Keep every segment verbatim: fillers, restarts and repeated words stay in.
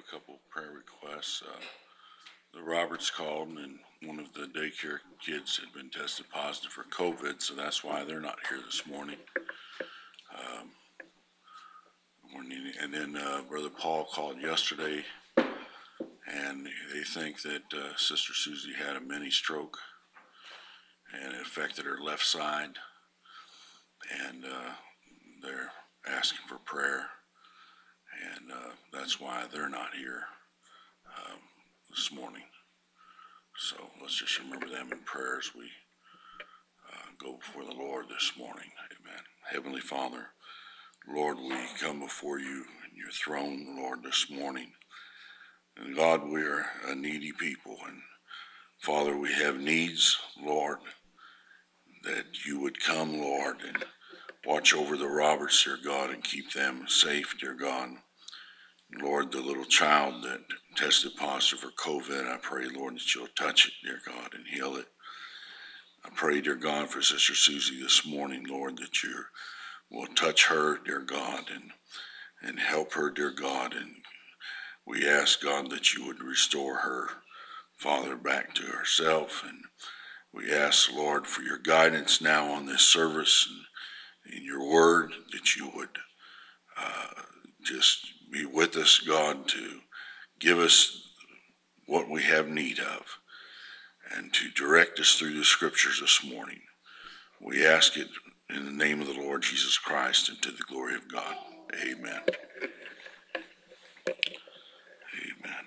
a couple prayer requests. Uh, the Roberts called, and one of the daycare kids had been tested positive for COVID, so that's why they're not here this morning. Um, we're needing, and then uh, Brother Paul called yesterday, and they think that uh, Sister Susie had a mini stroke, and it affected her left side, and uh, they're asking for prayer, and uh, that's why they're not here um, this morning. So let's just remember them in prayer as we uh, go before the Lord this morning. Amen. Heavenly Father, Lord, we come before you in your throne, Lord, this morning. And God, we are a needy people. And Father, we have needs, Lord, that you would come, Lord, and watch over the Roberts, dear God, and keep them safe, dear God. Lord, the little child that tested positive for COVID, I pray, Lord, that you'll touch it, dear God, and heal it. I pray, dear God, for Sister Susie this morning, Lord, that you will touch her, dear God, and and help her, dear God. And we ask, God, that you would restore her, Father, back to herself. And we ask, Lord, for your guidance now on this service and in your word, that you would uh, just be with us, God, to give us what we have need of and to direct us through the scriptures this morning. We ask it in the name of the Lord Jesus Christ and to the glory of God. Amen. Amen.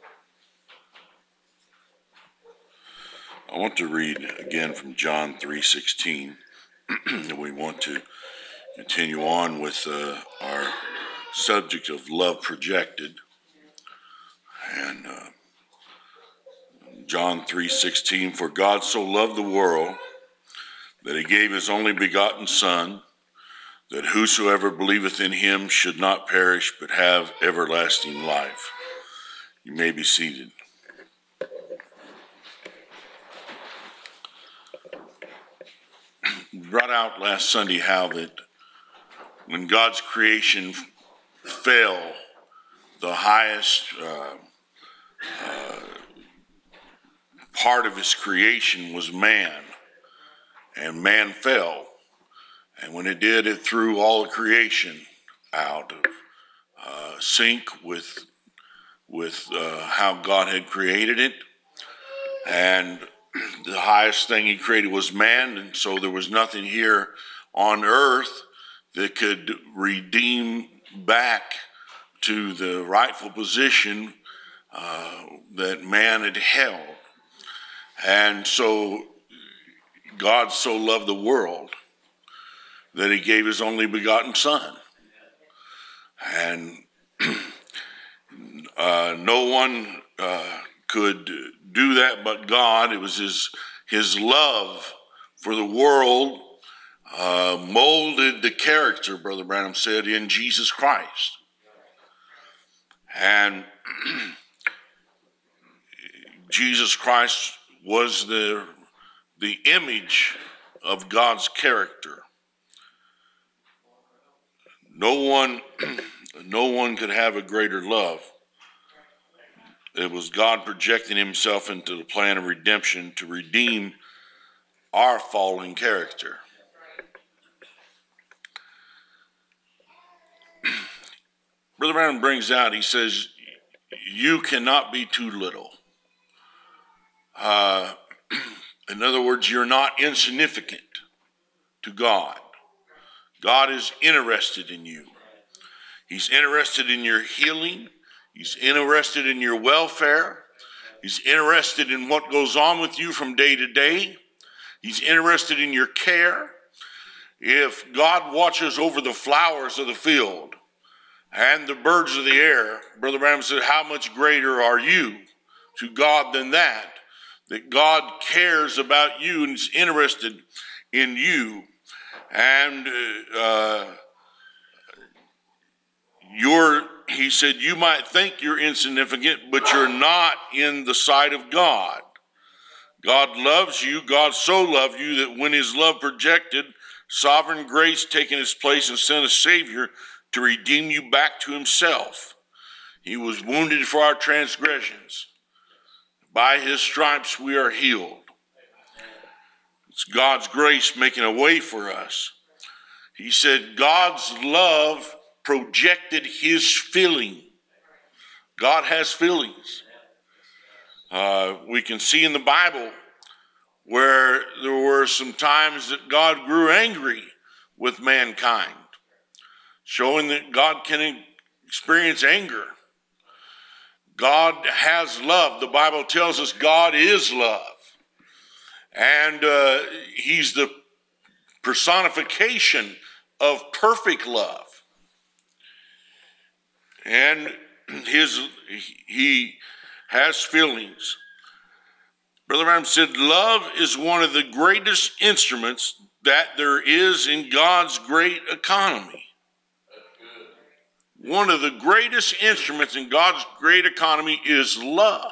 I want to read again from John three sixteen. We want to continue on with uh, our subject of love projected. And uh, John three sixteen, for God so loved the world that he gave his only begotten Son, that whosoever believeth in him should not perish but have everlasting life. You may be seated. We brought out last Sunday how that when God's creation fell, the highest uh, uh, part of his creation was man, and man fell. And when it did, it threw all the creation out of uh, sync with with uh, how God had created it. And the highest thing he created was man, and so there was nothing here on earth that could redeem back to the rightful position uh, that man had held. And so God so loved the world that he gave his only begotten Son. And uh, no one uh, could do that but God. It was his, his love for the world uh, molded the character, Brother Branham said, in Jesus Christ. And Jesus Christ was the, the image of God's character. No one, no one could have a greater love. It was God projecting himself into the plan of redemption to redeem our fallen character. Brother Brown brings out, he says, you cannot be too little. Uh, in other words, you're not insignificant to God. God is interested in you. He's interested in your healing. He's interested in your welfare. He's interested in what goes on with you from day to day. He's interested in your care. If God watches over the flowers of the field and the birds of the air, Brother Branham said, how much greater are you to God than that? That God cares about you and is interested in you. And uh, you're, he said, you might think you're insignificant, but you're not in the sight of God. God loves you. God so loved you that when his love projected, sovereign grace taking its place and sent a Savior to redeem you back to himself. He was wounded for our transgressions. By his stripes we are healed. It's God's grace making a way for us. He said God's love projected his feeling. God has feelings. Uh, we can see in the Bible where there were some times that God grew angry with mankind, showing that God can experience anger. God has love. The Bible tells us God is love. And uh, he's the personification of perfect love. And his he has feelings. Brother Branham said, love is one of the greatest instruments that there is in God's great economy. One of the greatest instruments in God's great economy is love.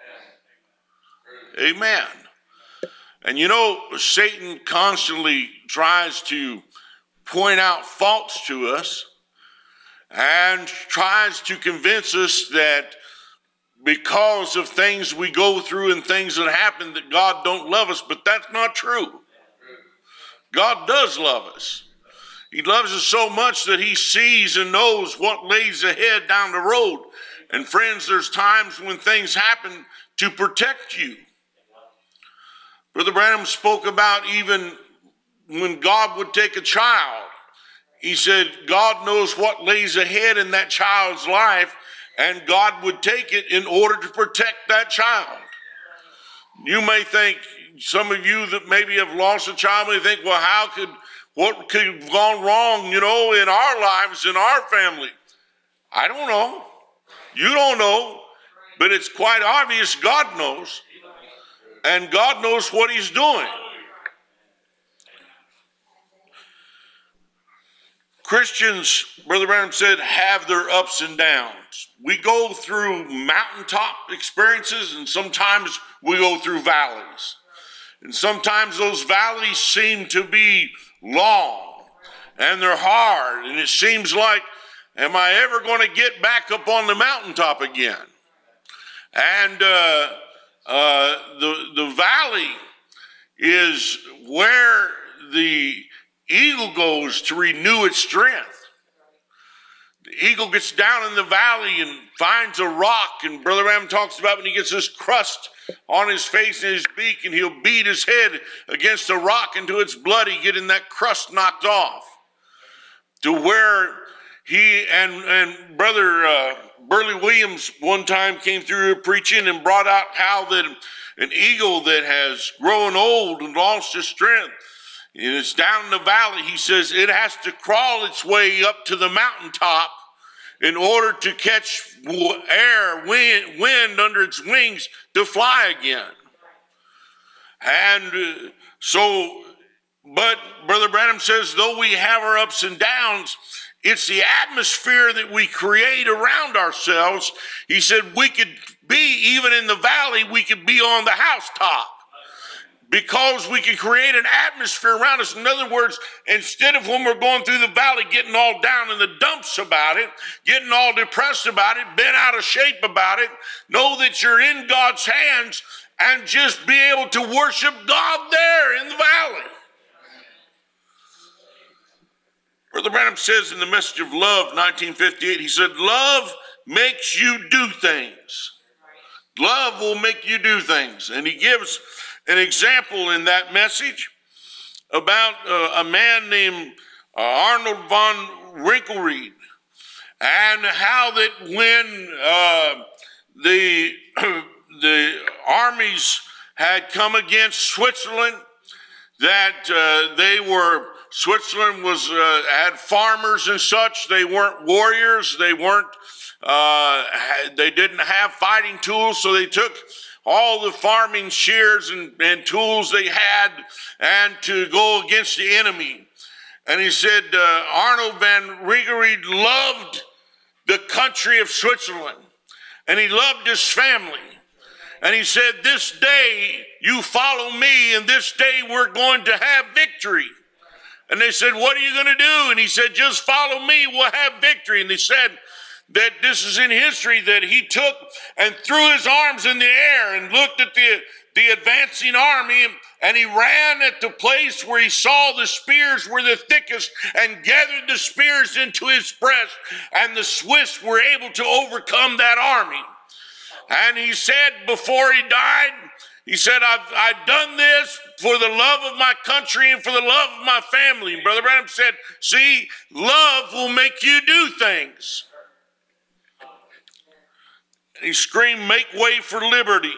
Amen. And you know, Satan constantly tries to point out faults to us and tries to convince us that because of things we go through and things that happen that God don't love us, but that's not true. God does love us. He loves us so much that he sees and knows what lays ahead down the road. And friends, there's times when things happen to protect you. Brother Branham spoke about even when God would take a child. He said God knows what lays ahead in that child's life, and God would take it in order to protect that child. You may think, some of you that maybe have lost a child may think, well, how could, what could have gone wrong, you know, in our lives, in our family? I don't know. You don't know. But it's quite obvious God knows. And God knows what he's doing. Christians, Brother Branham said, have their ups and downs. We go through mountaintop experiences, and sometimes we go through valleys. And sometimes those valleys seem to be long, and they're hard, and it seems like, am I ever going to get back up on the mountaintop again? And uh, uh, the, the valley is where the eagle goes to renew its strength. The eagle gets down in the valley and finds a rock, and Brother Branham talks about when he gets this crust on his face and his beak, and he'll beat his head against a rock until it's bloody, getting that crust knocked off. To where he and, and Brother uh, Burley Williams one time came through here preaching and brought out how that an eagle that has grown old and lost its strength, and it's down in the valley, he says it has to crawl its way up to the mountaintop in order to catch air, wind, wind under its wings to fly again. And uh, so, but Brother Branham says, though we have our ups and downs, it's the atmosphere that we create around ourselves. He said we could be, even in the valley, we could be on the housetop. Because we can create an atmosphere around us. In other words, instead of when we're going through the valley getting all down in the dumps about it, getting all depressed about it, bent out of shape about it, know that you're in God's hands and just be able to worship God there in the valley. Brother Branham says in the Message of Love, nineteen fifty-eight, he said, love makes you do things. Love will make you do things. And he gives an example in that message about uh, a man named uh, Arnold von Winkelried, and how that when uh, the the armies had come against Switzerland, that uh, they were Switzerland was uh, had farmers and such. They weren't warriors. They weren't. Uh, they didn't have fighting tools, so they took all the farming shears and, and tools they had and to go against the enemy. And he said uh, Arnold van Winkelried loved the country of Switzerland, and he loved his family. And he said, this day you follow me, and this day we're going to have victory. And they said, what are you going to do? And he said, just follow me, we'll have victory. And they said that this is in history, that he took and threw his arms in the air and looked at the, the advancing army, and, and he ran at the place where he saw the spears were the thickest and gathered the spears into his breast, and the Swiss were able to overcome that army. And he said before he died, he said, I've, I've done this for the love of my country and for the love of my family. And Brother Branham said, see, love will make you do things. And he screamed, make way for liberty.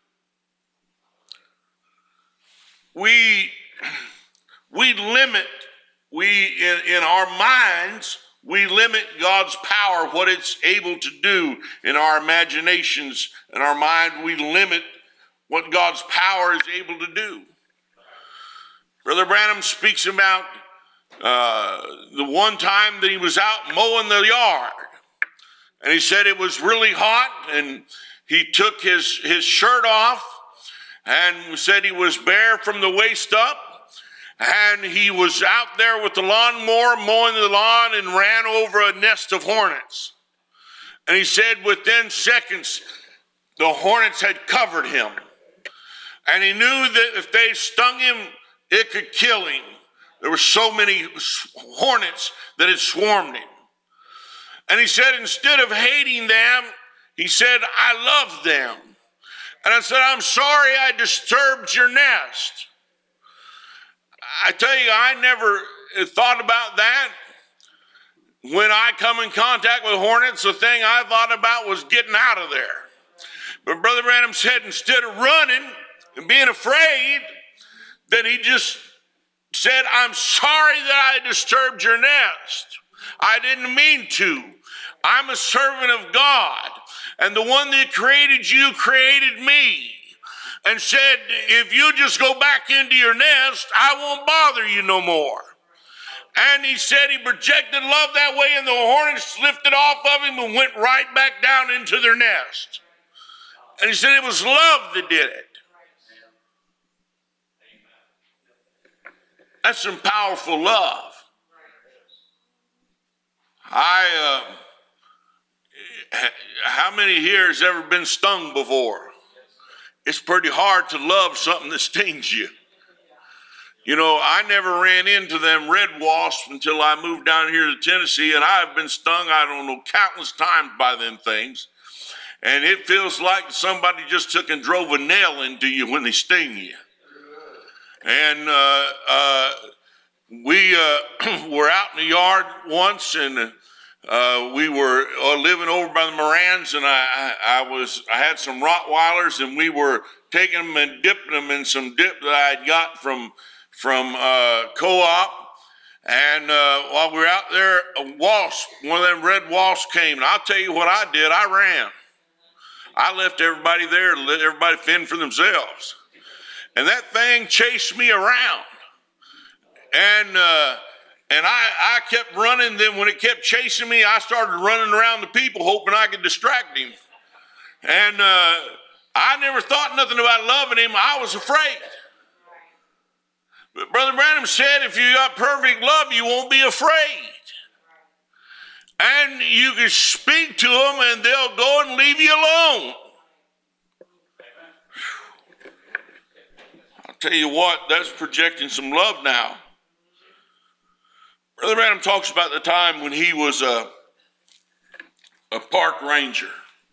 We, we limit, we in, in our minds, we limit God's power, what it's able to do in our imaginations. In our mind, we limit what God's power is able to do. Brother Branham speaks about uh, the one time that he was out mowing the yard. And he said it was really hot, and he took his, his shirt off and said he was bare from the waist up. And he was out there with the lawnmower mowing the lawn and ran over a nest of hornets. And he said within seconds, the hornets had covered him. And he knew that if they stung him, it could kill him. There were so many hornets that had swarmed him. And he said, instead of hating them, he said, I love them. And I said, I'm sorry I disturbed your nest. I tell you, I never thought about that. When I come in contact with hornets, the thing I thought about was getting out of there. But Brother Branham said, instead of running and being afraid, that he just said, I'm sorry that I disturbed your nest. I didn't mean to. I'm a servant of God, and the one that created you created me, and said, if you just go back into your nest, I won't bother you no more. And he said he projected love that way, and the hornets lifted off of him and went right back down into their nest. And he said it was love that did it. That's some powerful love. I, uh, how many here has ever been stung before? It's pretty hard to love something that stings you. You know, I never ran into them red wasps until I moved down here to Tennessee, and I've been stung, I don't know, countless times by them things. And it feels like somebody just took and drove a nail into you when they sting you. And uh, uh, we uh, were out in the yard once, and uh, we were uh, living over by the Morans, and I, I was I had some Rottweilers, and we were taking them and dipping them in some dip that I had got from from uh, Co-op. And uh, while we were out there, a wasp, one of them red wasps came, and I'll tell you what I did. I ran. I left everybody there to let everybody fend for themselves. And that thing chased me around. And uh, and I, I kept running. Then when it kept chasing me, I started running around the people hoping I could distract him. And uh, I never thought nothing about loving him. I was afraid. But Brother Branham said, if you got perfect love, you won't be afraid. And you can speak to them and they'll go and leave you alone. I'll tell you what, that's projecting some love now. Brother Branham talks about the time when he was a, a park ranger.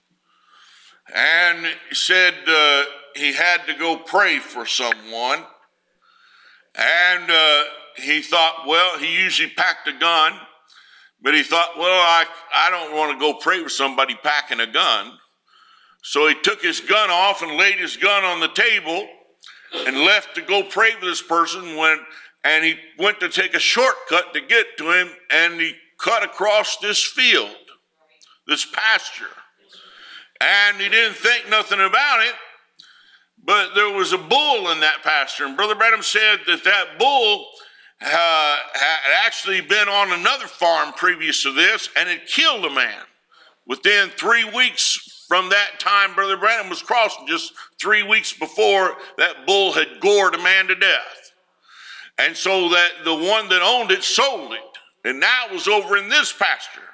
And he said uh, he had to go pray for someone. And uh, he thought, well, he usually packed a gun. But he thought, well, I, I don't want to go pray for somebody packing a gun. So he took his gun off and laid his gun on the table and left to go pray for this person. When, and he went to take a shortcut to get to him, and he cut across this field, this pasture. And he didn't think nothing about it, but there was a bull in that pasture. And Brother Branham said that that bull Uh, had actually been on another farm previous to this, and it killed a man. Within three weeks from that time, Brother Branham was crossing, just three weeks before, that bull had gored a man to death. And so that the one that owned it sold it, and now it was over in this pasture.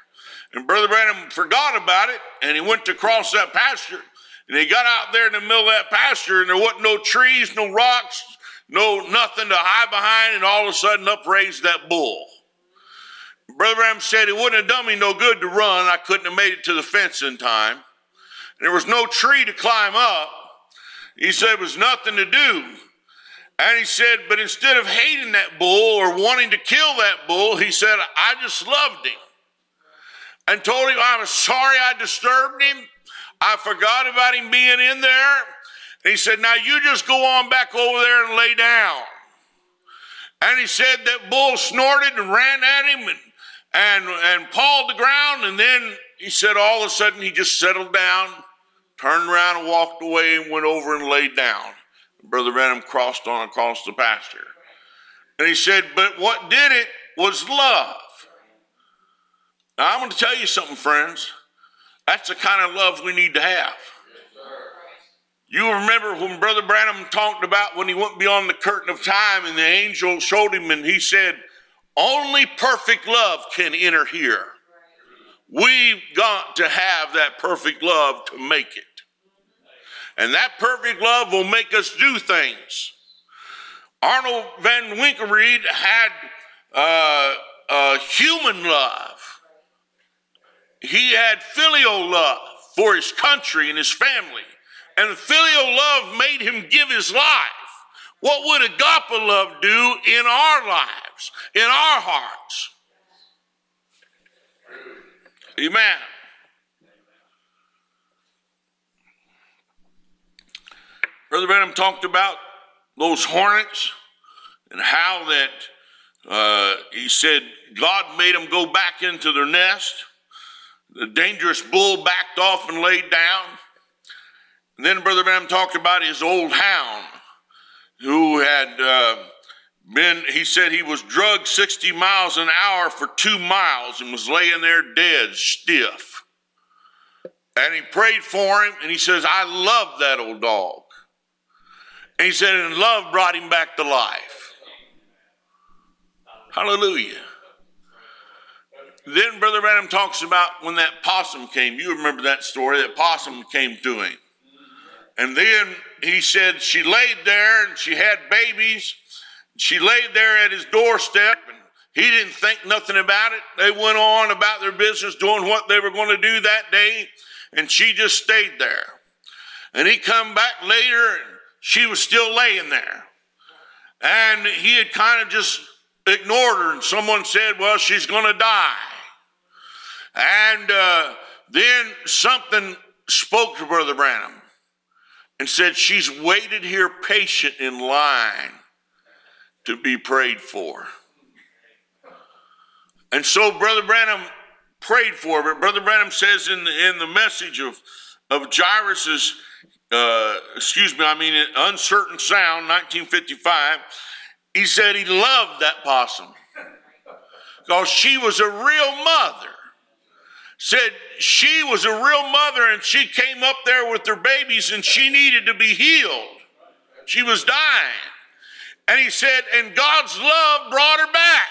And Brother Branham forgot about it, and he went to cross that pasture. And he got out there in the middle of that pasture, and there wasn't no trees, no rocks, no nothing to hide behind, and all of a sudden up raised that bull. Brother Branham said it wouldn't have done me no good to run. I couldn't have made it to the fence in time. There was no tree to climb up. He said it was nothing to do. And he said, but instead of hating that bull or wanting to kill that bull, he said, I just loved him. And told him I was sorry I disturbed him. I forgot about him being in there. And he said, now you just go on back over there and lay down. And he said that bull snorted and ran at him and, and, and pawed the ground. And then he said all of a sudden he just settled down, turned around and walked away and went over and laid down. Brother Branham crossed on across the pasture. And he said, but what did it was love. Now, I'm going to tell you something, friends. That's the kind of love we need to have. You remember when Brother Branham talked about when he went beyond the curtain of time and the angel showed him and he said, only perfect love can enter here. We've got to have that perfect love to make it. And that perfect love will make us do things. Arnold Van Winkelried had uh, uh, human love. He had filial love for his country and his family. And the filial love made him give his life. What would agape love do in our lives, in our hearts? Amen. Brother Branham talked about those hornets and how that uh, he said God made them go back into their nest. The dangerous bull backed off and laid down. And then Brother Branham talked about his old hound who had uh, been, he said he was drugged sixty miles an hour for two miles and was laying there dead, stiff. And he prayed for him and he says, I love that old dog. And he said, and love brought him back to life. Hallelujah. Then Brother Branham talks about when that possum came. You remember that story, that possum came to him. And then he said she laid there and she had babies. She laid there at his doorstep and he didn't think nothing about it. They went on about their business, doing what they were going to do that day. And she just stayed there. And he come back later and she was still laying there. And he had kind of just ignored her. And someone said, well, she's going to die. And uh, then something spoke to Brother Branham and said, she's waited here patient in line to be prayed for. And so Brother Branham prayed for her. But Brother Branham says in the, in the message of, of Jairus's, uh, excuse me, I mean, Uncertain Sound, nineteen fifty-five, he said he loved that possum because she was a real mother. Said she was a real mother and she came up there with her babies and she needed to be healed. She was dying. And he said, and God's love brought her back.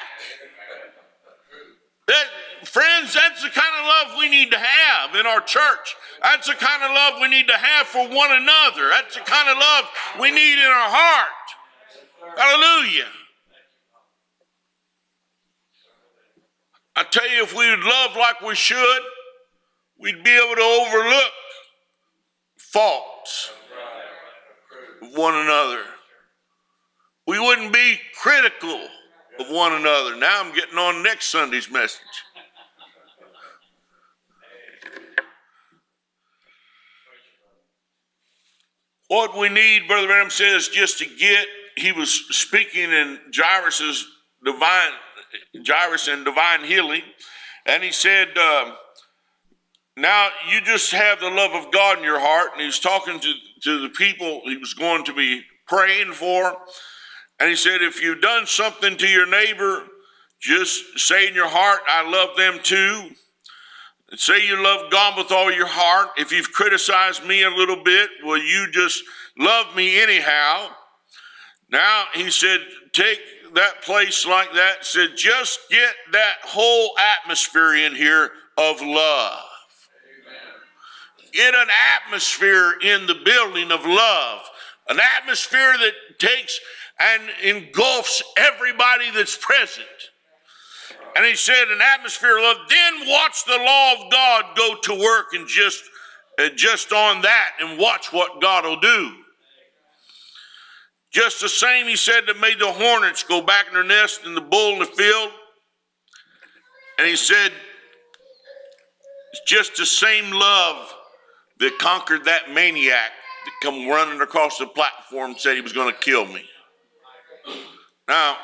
That, friends, that's the kind of love we need to have in our church. That's the kind of love we need to have for one another. That's the kind of love we need in our heart. Hallelujah. I tell you, if we would love like we should, we'd be able to overlook faults of one another. We wouldn't be critical of one another. Now I'm getting on next Sunday's message. What we need, Brother Branham says, just to get, he was speaking in Jairus's divine Jairus and divine healing, and he said, uh, now you just have the love of God in your heart. And he was talking to, to the people he was going to be praying for, and he said, if you've done something to your neighbor, just say in your heart, I love them too. Say you love God with all your heart. If you've criticized me a little bit, will you just love me anyhow? Now he said, take that place like that, said, just get that whole atmosphere in here of love. Get an atmosphere in the building of love, an atmosphere that takes and engulfs everybody that's present. And he said, an atmosphere of love. Then watch the law of God go to work and just, uh, just on that, and watch what God will do. Just the same, he said, that made the hornets go back in their nest and the bull in the field. And he said, it's just the same love that conquered that maniac that come running across the platform and said he was going to kill me. Now,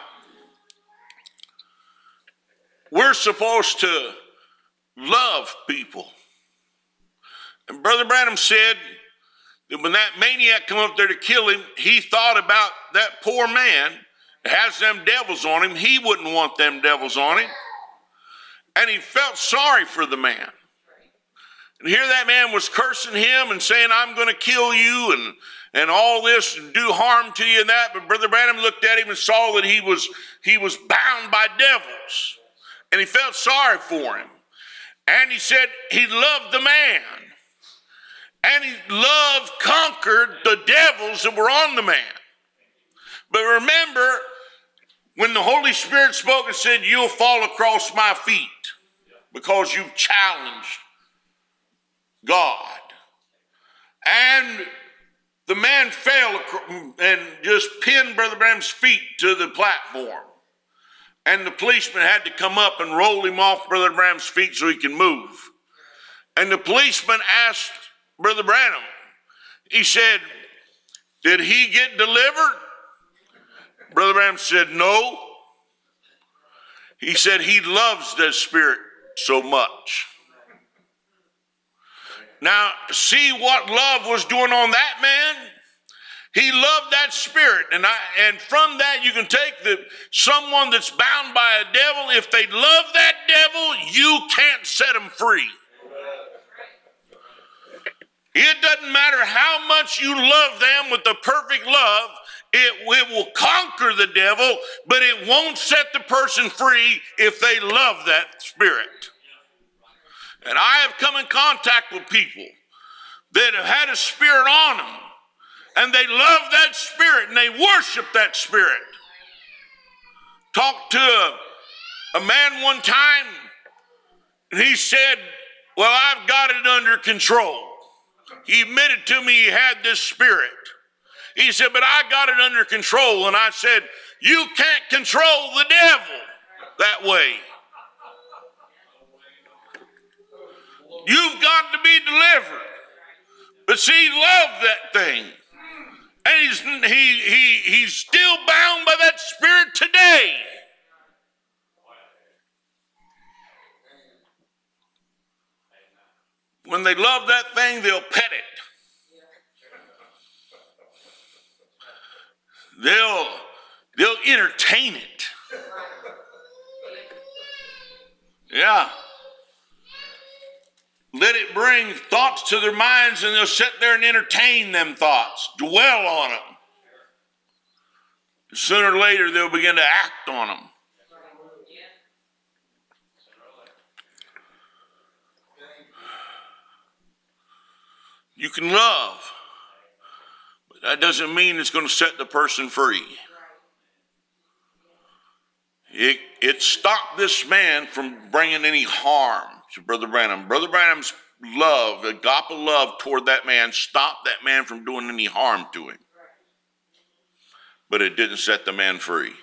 we're supposed to love people. And Brother Branham said that when that maniac come up there to kill him, he thought about that poor man that has them devils on him. He wouldn't want them devils on him. And he felt sorry for the man. And here that man was cursing him and saying, I'm going to kill you and, and all this and do harm to you and that. But Brother Branham looked at him and saw that he was, he was bound by devils. And he felt sorry for him. And he said he loved the man. And he loved, conquered the devils that were on the man. But remember, when the Holy Spirit spoke and said, you'll fall across my feet because you've challenged God. And the man fell and just pinned Brother Branham's feet to the platform. And the policeman had to come up and roll him off Brother Branham's feet so he can move. And the policeman asked Brother Branham, he said, did he get delivered? Brother Branham said, no. He said he loves that spirit so much. Now, see what love was doing on that man? He loved that spirit. And I, and from that, you can take the someone that's bound by a devil. If they love that devil, you can't set them free. It doesn't matter how much you love them with the perfect love. It, it will conquer the devil, but it won't set the person free if they love that spirit. And I have come in contact with people that have had a spirit on them, and they love that spirit, and they worship that spirit. Talked to a, a man one time, and he said, well, I've got it under control. He admitted to me he had this spirit. He said, but I got it under control. And I said, you can't control the devil that way. You've got to be delivered. But see, he loved that thing. And he's, he, he, he's still bound by that spirit today. When they love that thing, they'll pet it. They'll, they'll entertain it. Yeah. Let it bring thoughts to their minds, and they'll sit there and entertain them thoughts, dwell on them. Sooner or later, they'll begin to act on them. You can love, but that doesn't mean it's going to set the person free. It, it stopped this man from bringing any harm to Brother Branham. Brother Branham's love, agape love toward that man, stopped that man from doing any harm to him. But it didn't set the man free.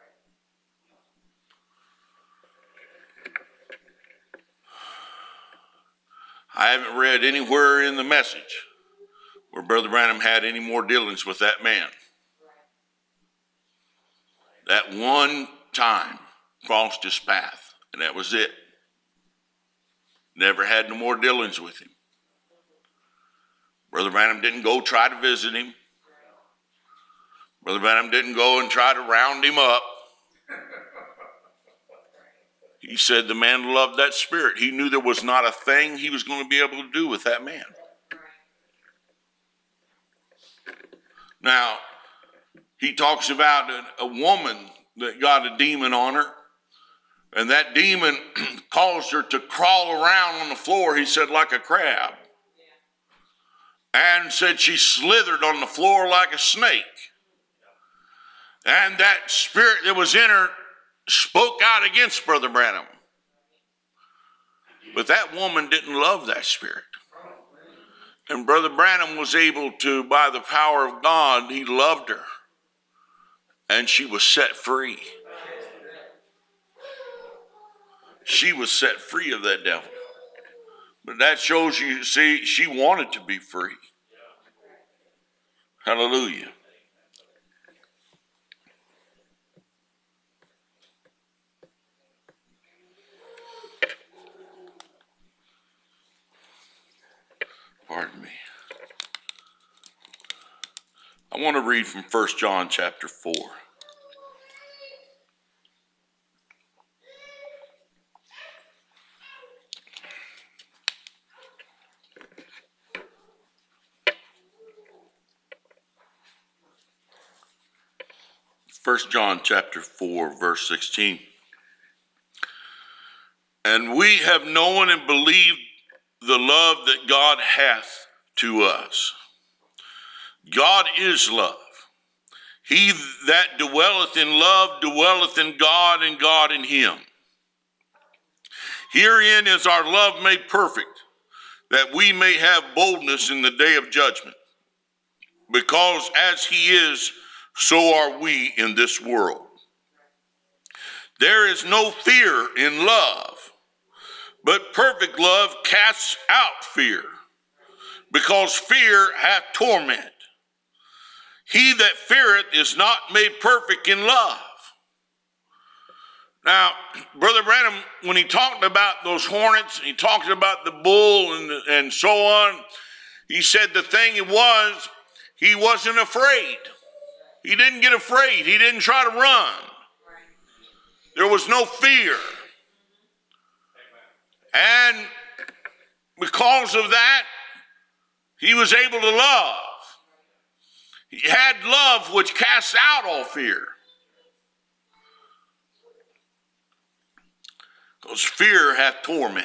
I haven't read anywhere in the message where Brother Branham had any more dealings with that man. That one time crossed his path, and that was it. Never had no more dealings with him. Brother Branham didn't go try to visit him. Brother Branham didn't go and try to round him up. He said the man loved that spirit. He knew there was not a thing he was going to be able to do with that man. Now, he talks about a, a woman that got a demon on her. And that demon caused her to crawl around on the floor, he said, like a crab. And said she slithered on the floor like a snake. And that spirit that was in her spoke out against Brother Branham. But that woman didn't love that spirit. And Brother Branham was able to, by the power of God, he loved her. And she was set free. She was set free of that devil. But that shows you, see, she wanted to be free. Hallelujah. Pardon me. I want to read from First John chapter four. First John chapter four, verse sixteen. And we have known and believed the love that God hath to us. God is love. He that dwelleth in love dwelleth in God, and God in him. Herein is our love made perfect, that we may have boldness in the day of judgment. Because as he is, so are we in this world. There is no fear in love, but perfect love casts out fear, because fear hath torment. He that feareth is not made perfect in love. Now, Brother Branham, when he talked about those hornets, he talked about the bull and, and so on, he said the thing it was, he wasn't afraid. He didn't get afraid. He didn't try to run. There was no fear. And because of that, he was able to love. He had love which casts out all fear. Because fear hath torment.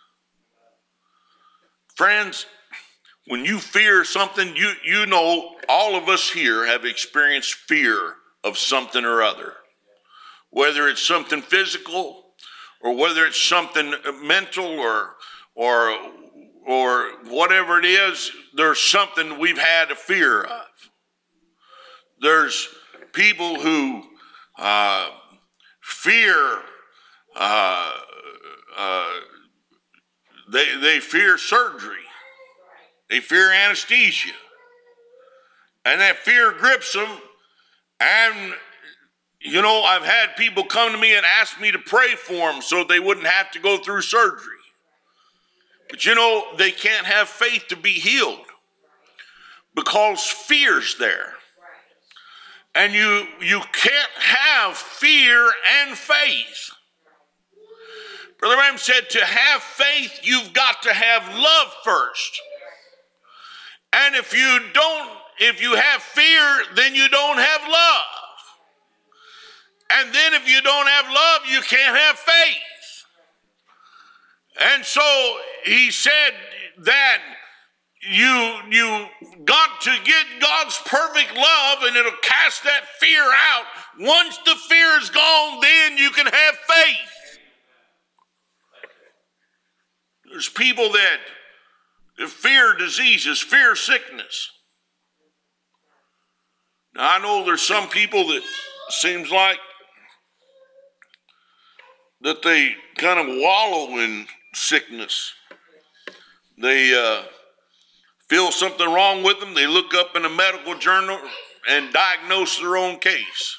Friends, when you fear something, you, you know all of us here have experienced fear of something or other. Whether it's something physical, or whether it's something mental, or or or whatever it is, there's something we've had a fear of. There's people who uh, fear, uh, uh, they they fear surgery. They fear anesthesia. And that fear grips them. And, you know, I've had people come to me and ask me to pray for them so they wouldn't have to go through surgery. But, you know, they can't have faith to be healed because fear's there. And you, you can't have fear and faith. Brother Branham said to have faith, you've got to have love first. And if you don't, if you have fear, then you don't have love. And then if you don't have love, you can't have faith. And so he said that you, you got to get God's perfect love, and it'll cast that fear out. Once the fear is gone, then you can have faith. There's people that fear diseases, fear sickness. Now, I know there's some people that seems like that they kind of wallow in sickness. They uh, feel something wrong with them. They look up in a medical journal and diagnose their own case.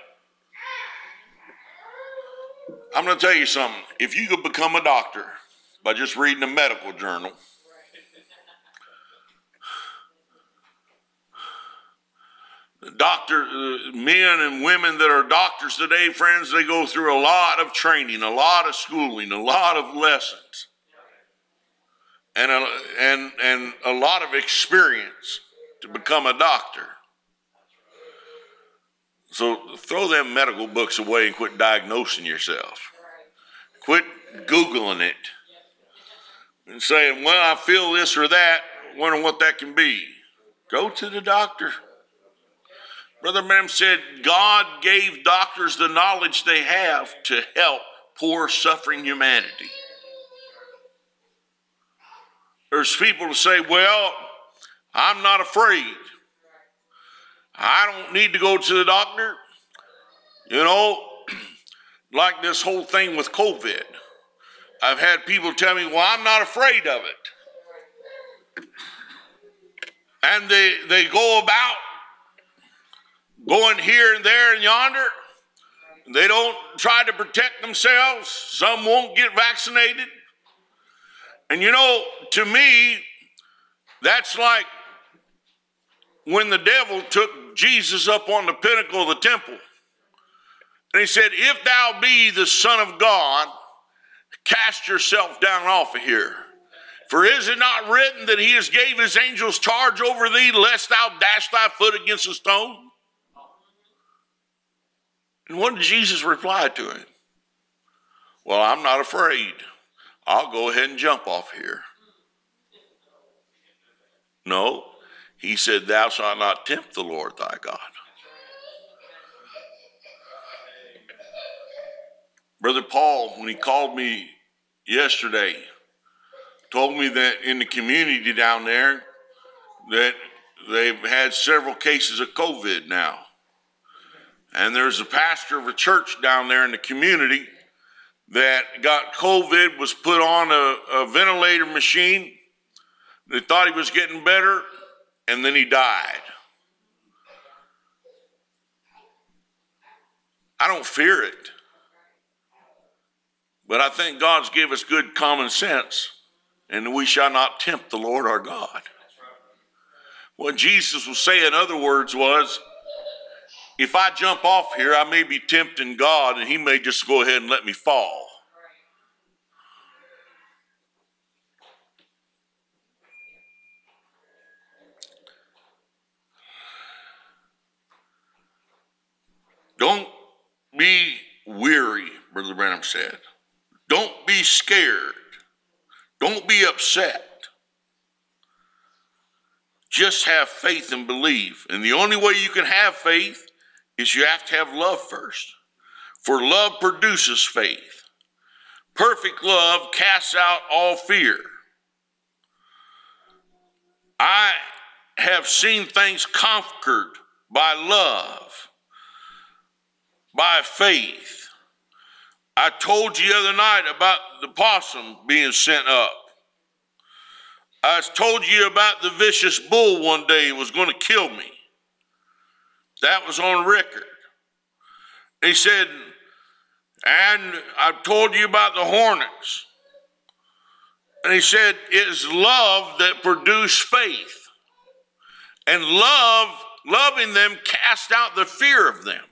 I'm going to tell you something. If you could become a doctor by just reading a medical journal, Doctor, uh, men and women that are doctors today, friends, they go through a lot of training, a lot of schooling, a lot of lessons, and a, and and a lot of experience to become a doctor. So throw them medical books away and quit diagnosing yourself. Quit Googling it and saying, well, I feel this or that, wondering what that can be. Go to the doctor. Brother Branham said, God gave doctors the knowledge they have to help poor, suffering humanity. There's people who say, well, I'm not afraid. I don't need to go to the doctor. You know, like this whole thing with COVID. I've had people tell me, well, I'm not afraid of it. And they, they go about going here and there and yonder. They don't try to protect themselves. Some won't get vaccinated. And you know, to me, that's like when the devil took Jesus up on the pinnacle of the temple. And he said, if thou be the Son of God, cast yourself down off of here. For is it not written that he has gave his angels charge over thee, lest thou dash thy foot against a stone? And what did Jesus reply to him? Well, I'm not afraid. I'll go ahead and jump off here. No, he said, thou shalt not tempt the Lord thy God. Brother Paul, when he called me yesterday, told me that in the community down there that they've had several cases of COVID now. And there's a pastor of a church down there in the community that got COVID, was put on a, a ventilator machine. They thought he was getting better, and then he died. I don't fear it. But I think God's given us good common sense, and we shall not tempt the Lord our God. What Jesus was saying, in other words, was, if I jump off here, I may be tempting God, and he may just go ahead and let me fall. Don't be weary, Brother Branham said. Don't be scared. Don't be upset. Just have faith and believe. And the only way you can have faith is you have to have love first. For love produces faith. Perfect love casts out all fear. I have seen things conquered by love, by faith. I told you the other night about the possum being sent up. I told you about the vicious bull one day was going to kill me. That was on record. He said, and I told you about the hornets. And he said, it's love that produced faith. And love, loving them cast out the fear of them.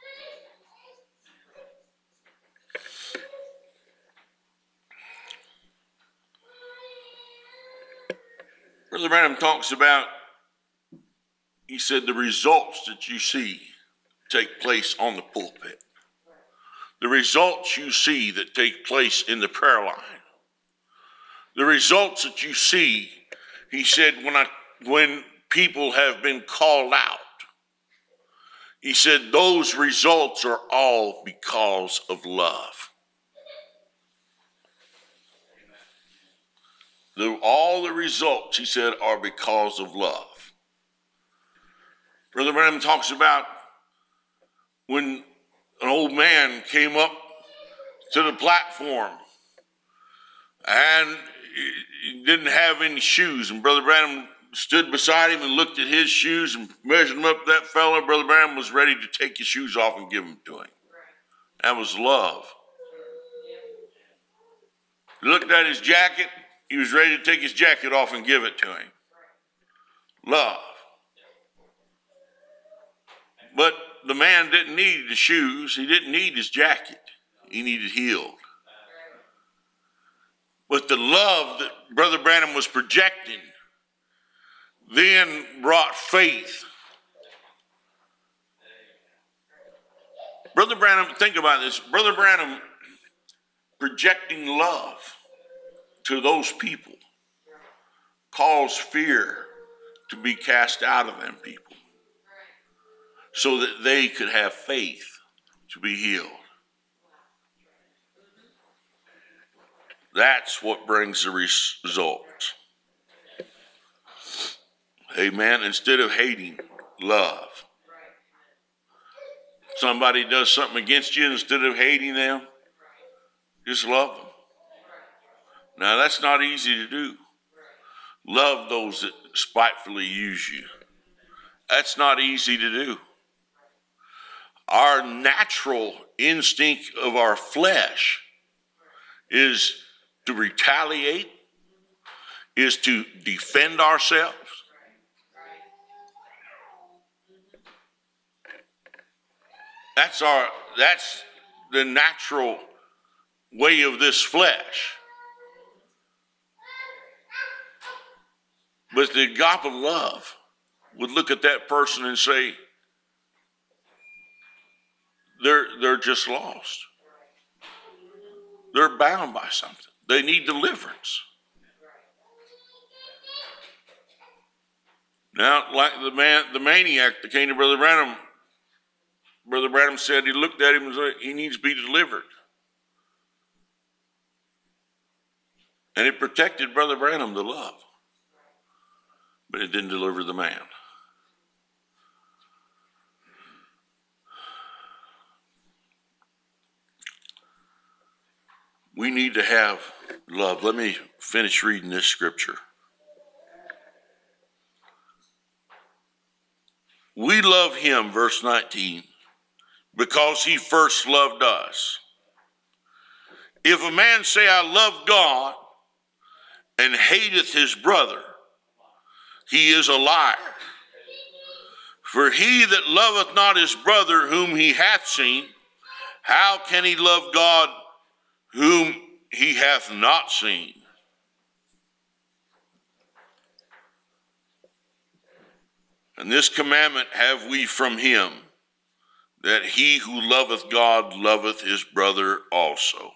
Brother Branham talks about, he said, the results that you see take place on the pulpit. The results you see that take place in the prayer line. The results that you see, he said, when I when people have been called out, he said, those results are all because of love. The, all the results, he said, are because of love. Brother Branham talks about when an old man came up to the platform and he didn't have any shoes, and Brother Branham stood beside him and looked at his shoes and measured them up to that fellow. Brother Branham was ready to take his shoes off and give them to him. That was love. He looked at his jacket. He was ready to take his jacket off and give it to him. Love. But the man didn't need the shoes. He didn't need his jacket. He needed healed. But the love that Brother Branham was projecting then brought faith. Brother Branham, think about this. Brother Branham projecting love to those people caused fear to be cast out of them people so that they could have faith to be healed. That's what brings the result. Amen. Instead of hating, love. Somebody does something against you, instead of hating them, just love them. Now, that's not easy to do. Love those that spitefully use you. That's not easy to do. Our natural instinct of our flesh is to retaliate, is to defend ourselves. That's our, that's the natural way of this flesh. But the agape love would look at that person and say, they're, they're just lost. They're bound by something. They need deliverance. Now, like the man, the maniac that came to Brother Branham, Brother Branham said he looked at him and said he needs to be delivered. And it protected Brother Branham, the love. But it didn't deliver the man. We need to have love. Let me finish reading this scripture. We love him, verse nineteen, because he first loved us. If a man say, I love God, and hateth his brother, he is a liar. For he that loveth not his brother whom he hath seen, how can he love God whom he hath not seen? And this commandment have we from him, that he who loveth God loveth his brother also.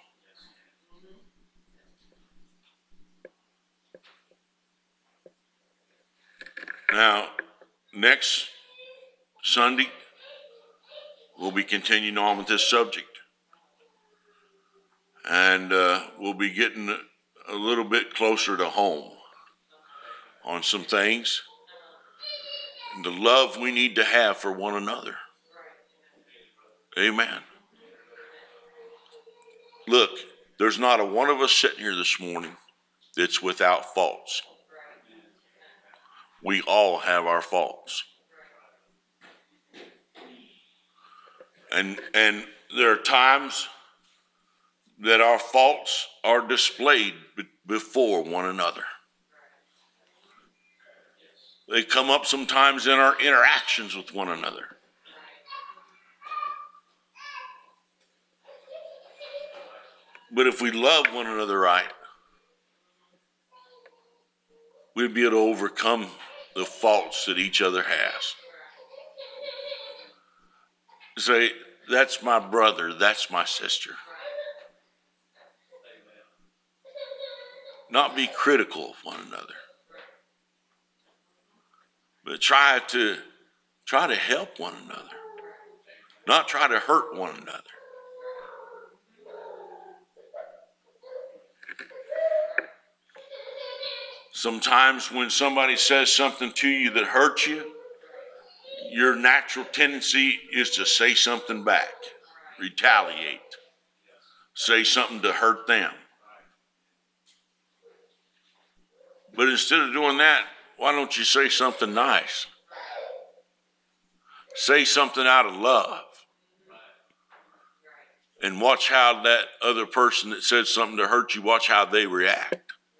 Now, next Sunday, we'll be continuing on with this subject. And uh, we'll be getting a little bit closer to home on some things. And the love we need to have for one another. Amen. Look, there's not a one of us sitting here this morning that's without faults. We all have our faults. And and there are times that our faults are displayed b- before one another. They come up sometimes in our interactions with one another. But if we love one another right, we'd be able to overcome the faults that each other has. Say, that's my brother, that's my sister. Not be critical of one another, but try to try to help one another, not try to hurt one another. Sometimes when somebody says something to you that hurts you, your natural tendency is to say something back, retaliate, say something to hurt them. But instead of doing that, why don't you say something nice? Say something out of love. And watch how that other person that said something to hurt you, watch how they react.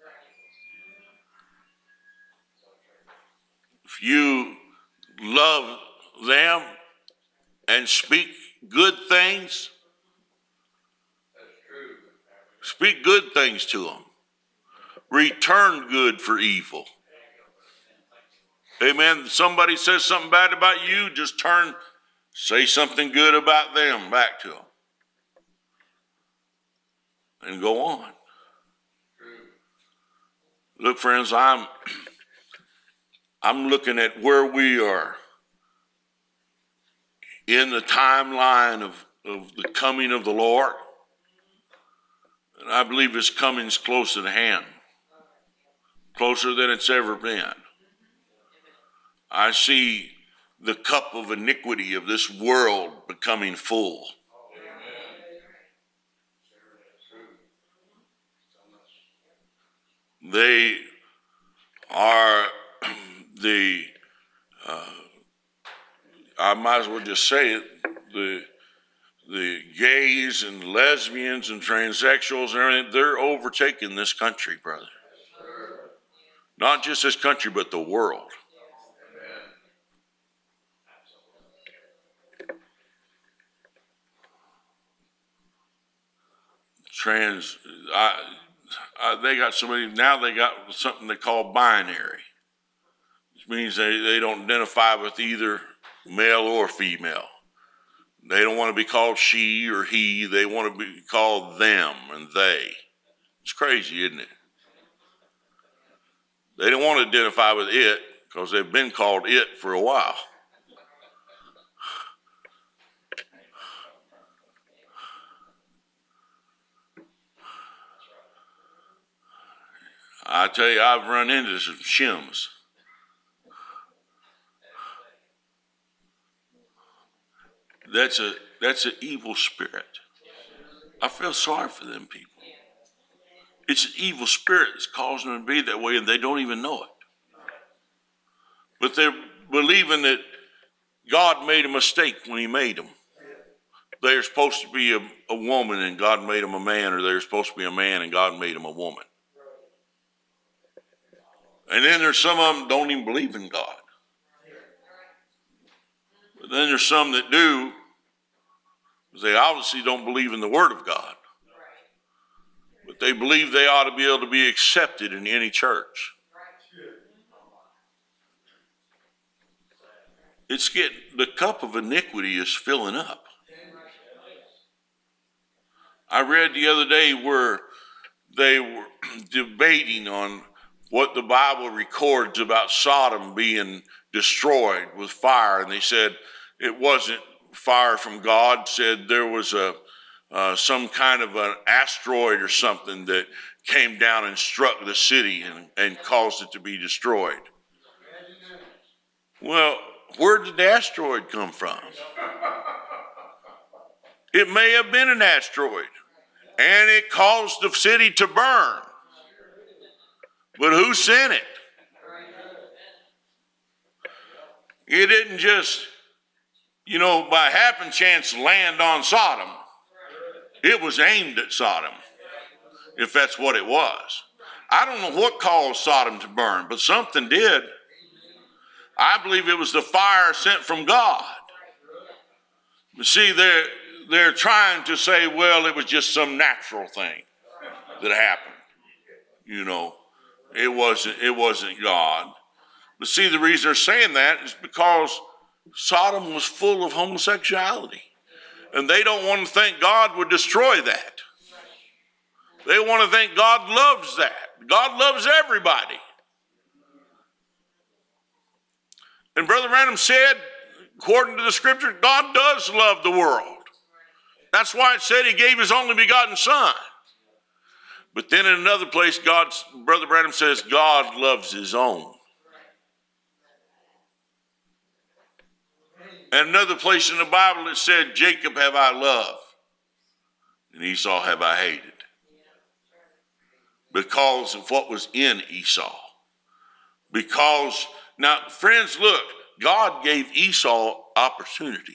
If you love them and speak good things, speak good things to them. Return good for evil. Amen. Somebody says something bad about you, just turn Say something good about them back to them. And go on. Look, friends, I'm I'm looking at where we are in the timeline of, of the coming of the Lord. And I believe His coming's close at hand. Closer than it's ever been. I see the cup of iniquity of this world becoming full. They are the, uh, I might as well just say it, the the gays and lesbians and transsexuals and everything, they're overtaking this country, brother. Not just this country, but the world. Trans, I, I, they got somebody, now they got something they call binary. Which means they, they don't identify with either male or female. They don't want to be called she or he. They want to be called them and they. It's crazy, isn't it? They don't want to identify with it because they've been called it for a while. I tell you, I've run into some shims. That's a that's an evil spirit. I feel sorry for them people. It's an evil spirit that's causing them to be that way, and they don't even know it. But they're believing that God made a mistake when He made them. They're supposed to be a, a woman, and God made them a man, or they're supposed to be a man, and God made them a woman. And then there's some of them don't even believe in God. But then there's some that do. They obviously don't believe in the Word of God. But they believe they ought to be able to be accepted in any church. It's getting, the cup of iniquity is filling up. I read the other day where they were debating on what the Bible records about Sodom being destroyed with fire. And they said it wasn't fire from God, said there was a uh, some kind of an asteroid or something that came down and struck the city and, and caused it to be destroyed. Well, where did the asteroid come from? It may have been an asteroid, and it caused the city to burn. But who sent it? It didn't just, you know, by happen chance land on Sodom. It was aimed at Sodom, if that's what it was. I don't know what caused Sodom to burn, but something did. I believe it was the fire sent from God. You see, they're, they're trying to say, well, it was just some natural thing that happened. You know, it wasn't, it wasn't God. But see, the reason they're saying that is because Sodom was full of homosexuality. And they don't want to think God would destroy that. They want to think God loves that. God loves everybody. And Brother Branham said, according to the scripture, God does love the world. That's why it said He gave His only begotten Son. But then in another place, God's, Brother Branham says, God loves His own. And another place in the Bible it said, Jacob have I loved, and Esau have I hated. Because of what was in Esau. Because, now friends, look, God gave Esau opportunity.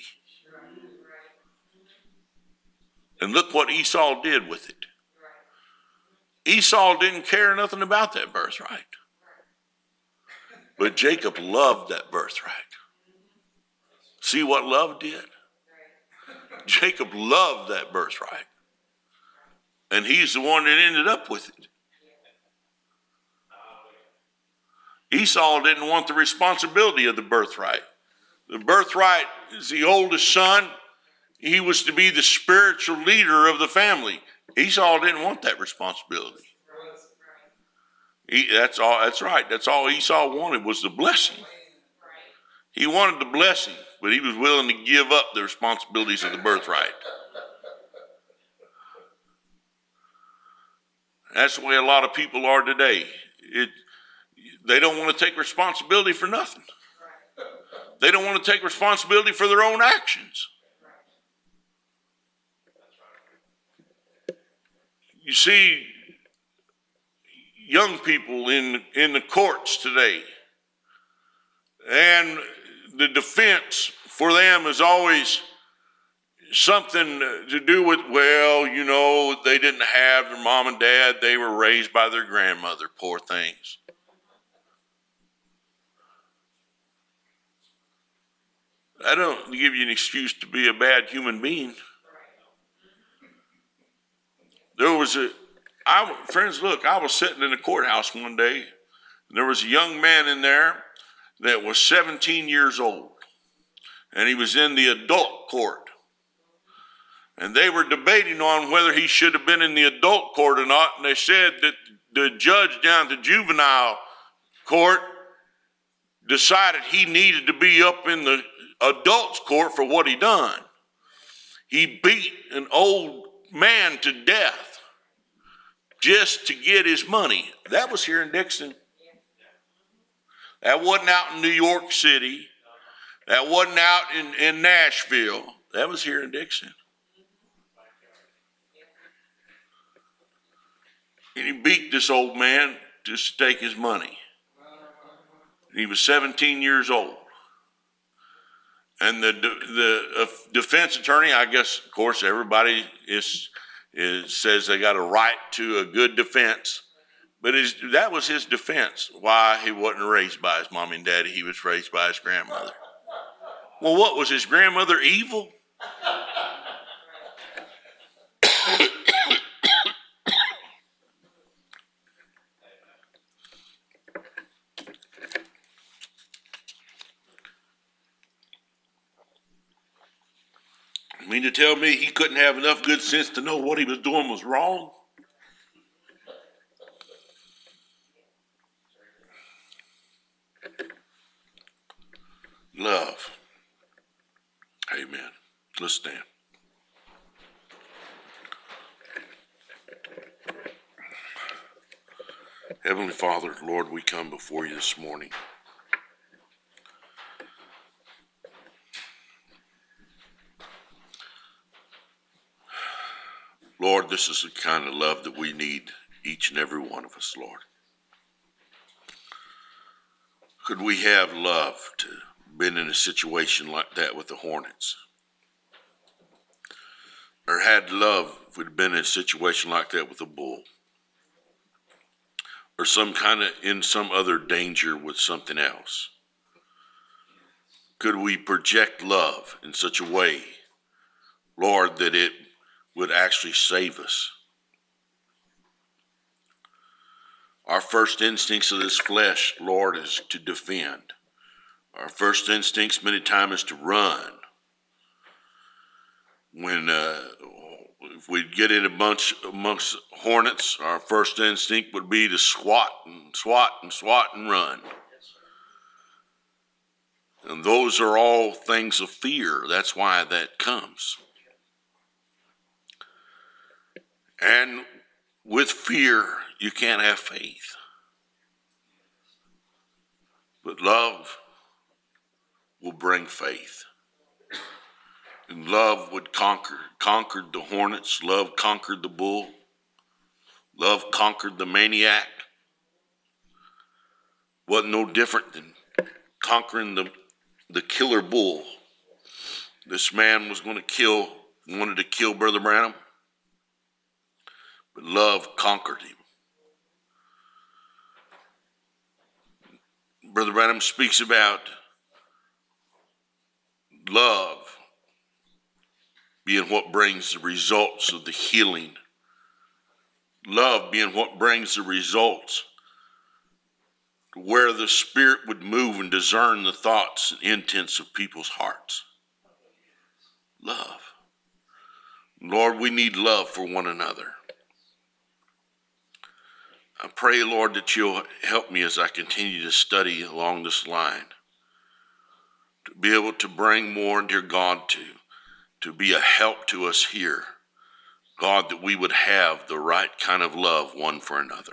And look what Esau did with it. Esau didn't care nothing about that birthright. But Jacob loved that birthright. See what love did? Jacob loved that birthright. And he's the one that ended up with it. Esau didn't want the responsibility of the birthright. The birthright is the oldest son. He was to be the spiritual leader of the family. Esau didn't want that responsibility. He, that's all. That's right. That's all Esau wanted was the blessing. He wanted the blessing, but he was willing to give up the responsibilities of the birthright. That's the way a lot of people are today. It, they don't want to take responsibility for nothing. They don't want to take responsibility for their own actions. You see young people in, in the courts today, and the defense for them is always something to do with, well, you know, they didn't have their mom and dad. They were raised by their grandmother, poor things. I don't give you an excuse to be a bad human being. There was a, I, friends, look, I was sitting in the courthouse one day, and there was a young man in there that was seventeen years old, and he was in the adult court. And they were debating on whether he should have been in the adult court or not, and they said that the judge down at the juvenile court decided he needed to be up in the adults court for what he done. He beat an old man to death just to get his money. That was here in Dixon. That wasn't out in New York City. That wasn't out in, in Nashville. That was here in Dixon. And he beat this old man just to take his money. He was seventeen years old. And the the uh, defense attorney, I guess, of course, everybody is, is says they got a right to a good defense. But his, that was his defense, why he wasn't raised by his mom and daddy. He was raised by his grandmother. Well, what, was his grandmother evil? You mean to tell me he couldn't have enough good sense to know what he was doing was wrong? Love. Amen. Let's stand. Heavenly Father, Lord, we come before you this morning. Lord, this is the kind of love that we need, each and every one of us, Lord. Could we have love to been in a situation like that with the Hornets? Or had love if we'd been in a situation like that with a bull? Or some kind of in some other danger with something else? Could we project love in such a way, Lord, that it would actually save us? Our first instincts of this flesh, Lord, is to defend. Our first instincts many times is to run. When uh, if we get in a bunch amongst hornets, our first instinct would be to swat and swat and swat and run. And those are all things of fear. That's why that comes. And with fear, you can't have faith. But love will bring faith. And love would conquer, conquered the hornets. Love conquered the bull. Love conquered the maniac. Wasn't no different than conquering the, the killer bull. This man was going to kill, wanted to kill Brother Branham. But love conquered him. Brother Branham speaks about love being what brings the results of the healing. Love being what brings the results, where the Spirit would move and discern the thoughts and intents of people's hearts. Love. Lord, we need love for one another. I pray, Lord, that you'll help me as I continue to study along this line, to be able to bring more, dear God, to, to be a help to us here. God, that we would have the right kind of love one for another.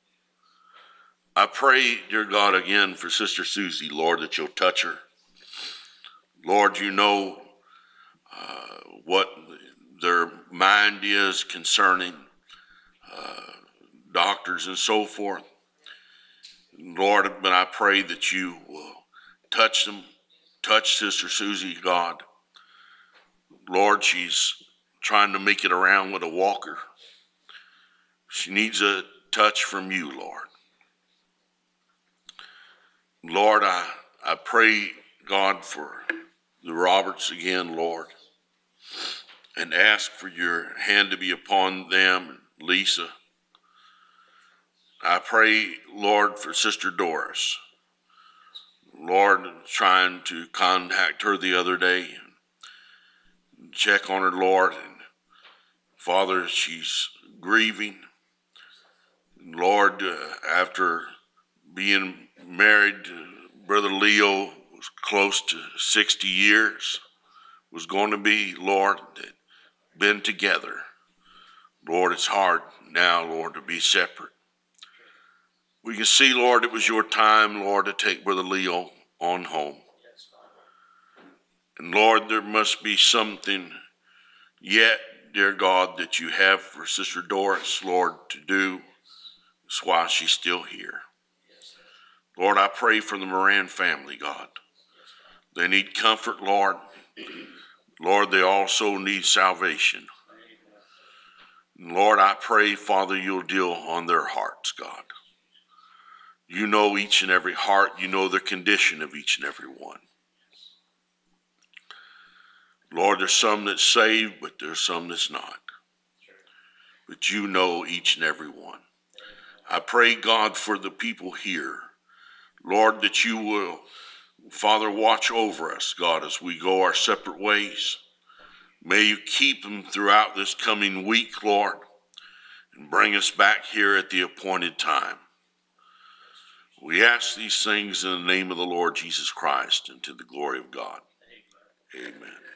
I pray, dear God, again for Sister Susie, Lord, that you'll touch her. Lord, you know uh, what their mind is concerning uh, doctors and so forth. Lord, but I pray that you will touch them, touch Sister Susie, God. Lord, she's trying to make it around with a walker. She needs a touch from you, Lord. Lord, I, I pray, God, for the Roberts again, Lord, and ask for your hand to be upon them, Lisa. I pray, Lord, for Sister Doris. Lord, trying to contact her the other day, and check on her, Lord, and Father, she's grieving. Lord, uh, after being married to Brother Leo, was close to sixty years, was going to be, Lord, that been together. Lord, it's hard now, Lord, to be separate. We can see, Lord, it was your time, Lord, to take Brother Leo on home. And Lord, there must be something yet, dear God, that you have for Sister Doris, Lord, to do. That's why she's still here. Lord, I pray for the Moran family, God. They need comfort, Lord. Lord, they also need salvation. And Lord, I pray, Father, you'll deal on their hearts, God. You know each and every heart. You know the condition of each and every one. Lord, there's some that's saved, but there's some that's not. But you know each and every one. I pray, God, for the people here. Lord, that you will, Father, watch over us, God, as we go our separate ways. May you keep them throughout this coming week, Lord, and bring us back here at the appointed time. We ask these things in the name of the Lord Jesus Christ and to the glory of God. Amen.